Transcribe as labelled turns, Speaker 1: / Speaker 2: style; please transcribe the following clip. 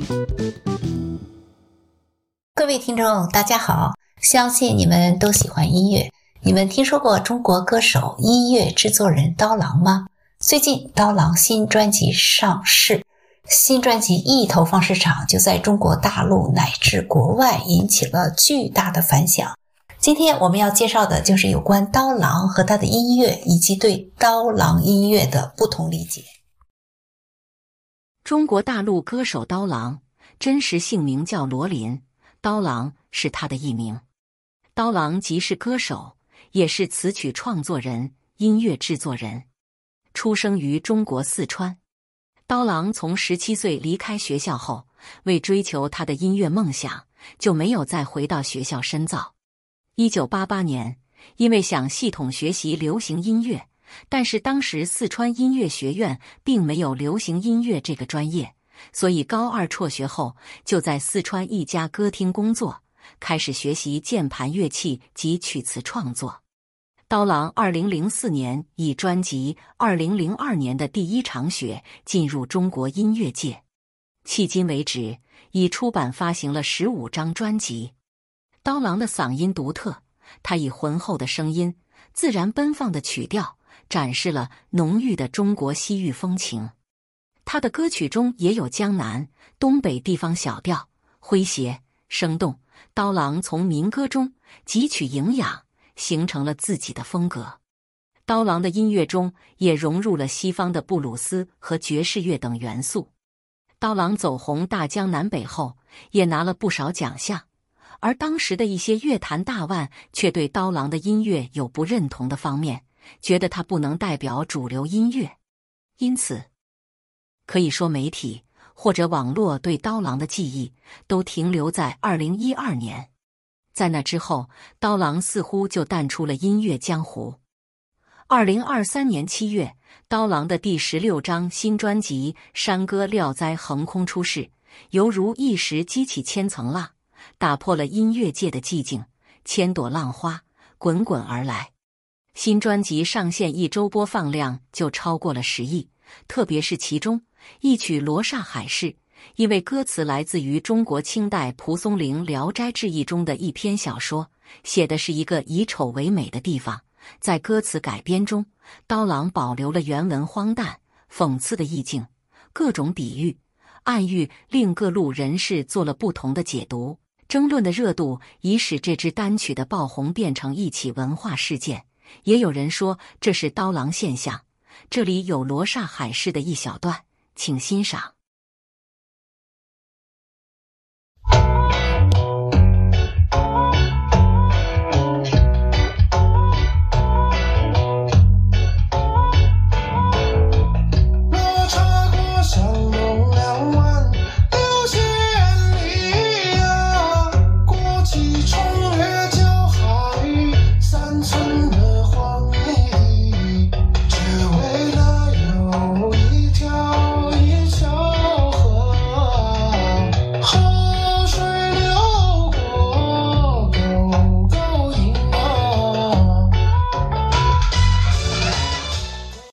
Speaker 1: 各位听众，大家好，相信你们都喜欢音乐。你们听说过中国歌手、音乐制作人刀郎吗？最近刀郎新专辑上市，新专辑一投放市场，就在中国大陆乃至国外引起了巨大的反响。今天我们要介绍的就是有关刀郎和他的音乐，以及对刀郎音乐的不同理解。
Speaker 2: 中国大陆歌手刀郎，真实姓名叫罗林，刀郎是他的艺名。刀郎既是歌手，也是词曲创作人、音乐制作人。出生于中国四川。刀郎从17岁离开学校后，为追求他的音乐梦想，就没有再回到学校深造。1988年，因为想系统学习流行音乐，但是当时四川音乐学院并没有流行音乐这个专业，所以高二辍学后，就在四川一家歌厅工作，开始学习键盘乐器及曲词创作。刀郎2004年以专辑2002年的第一场雪进入中国音乐界，迄今为止已出版发行了15张专辑。刀郎的嗓音独特，他以浑厚的声音、自然奔放的曲调，展示了浓郁的中国西域风情。他的歌曲中也有江南、东北地方小调，诙谐、生动。刀郎从民歌中汲取营养，形成了自己的风格。刀郎的音乐中也融入了西方的布鲁斯和爵士乐等元素。刀郎走红大江南北后，也拿了不少奖项，而当时的一些乐坛大腕却对刀郎的音乐有不认同的方面，觉得他不能代表主流音乐。因此，可以说媒体或者网络对刀郎的记忆都停留在2012年。在那之后，刀郎似乎就淡出了音乐江湖。2023年7月，刀郎的第16张新专辑《山歌料哉》横空出世，犹如一石激起千层浪，打破了音乐界的寂静，千朵浪花滚滚而来。新专辑上线1周播放量就超过了10亿，特别是其中一曲《罗刹海市》，因为歌词来自于中国清代蒲松龄《聊斋志异》中的一篇小说，写的是一个以丑为美的地方。在歌词改编中，刀郎保留了原文荒诞、讽刺的意境，各种比喻、暗喻令各路人士做了不同的解读。争论的热度已使这支单曲的爆红变成一起文化事件，也有人说这是刀郎现象。这里有罗刹海市的一小段，请欣赏。